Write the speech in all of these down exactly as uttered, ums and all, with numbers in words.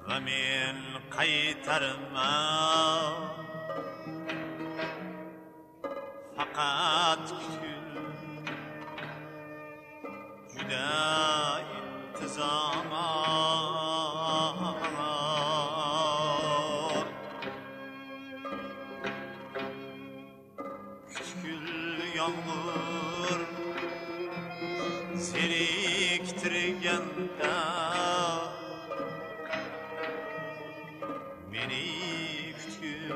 va men qaytarma faqat kul juda intizomor kul yomg'ir zeriktirganda meni kutgin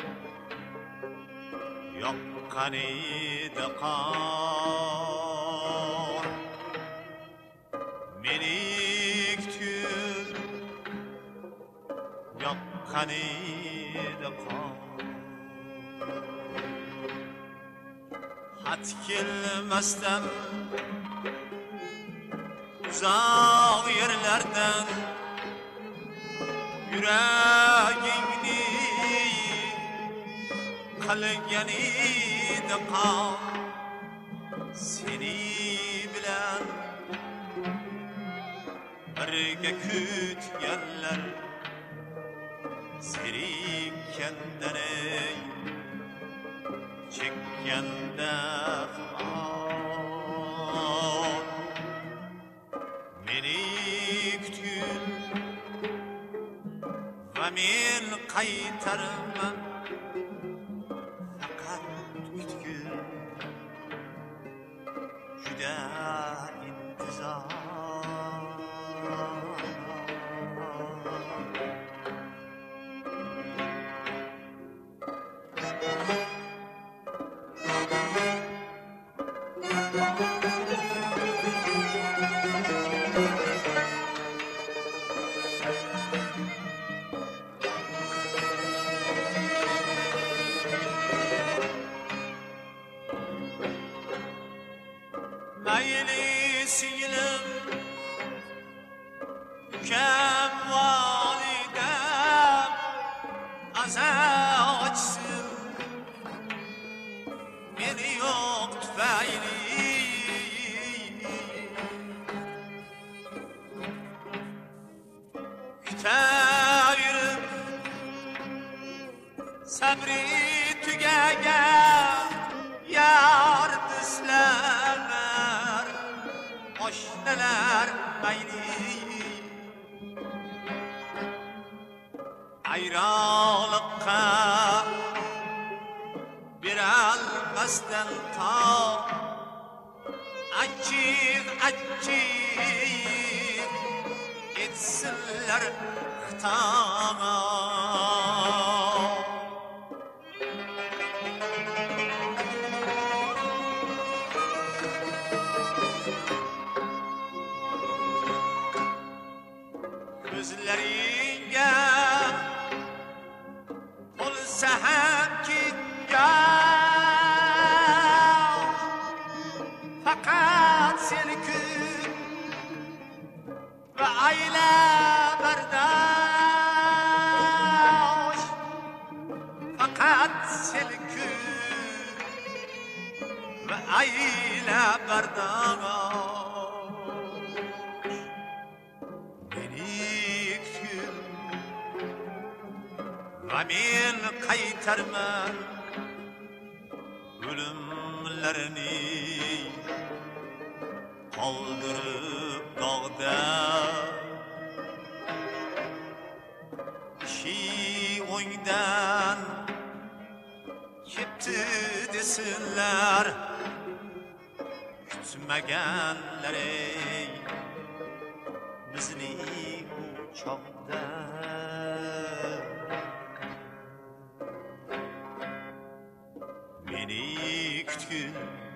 yoqqan edi qor meni kutgin yoqqan edi qor xat kelmasdan uzoq yerlardan yuragingni qilgan edi qon seni bilan birga kutganlar zerikkandan ey chekkanda meni kutgin va men qaytarman faqat kutgin juda intizor mayli singlim ukam volidam azochsin meni yo'q tufayli kutaverib sabri tugagan yar do'stlar oshnalar mayli ayroliqqa berolmasdan to achchiq achchiq etsinlar xitob ko'zlaringga bo'lsa ham ketgan faqat seni kut va ayla bardosh faqat seni kut va ayla bardosh va men qaytarman o'limlarni qoldirib dog'da ishi o'ngdan ketdi desinlar kutmaganlar ey bizni u chog'da meni kutgin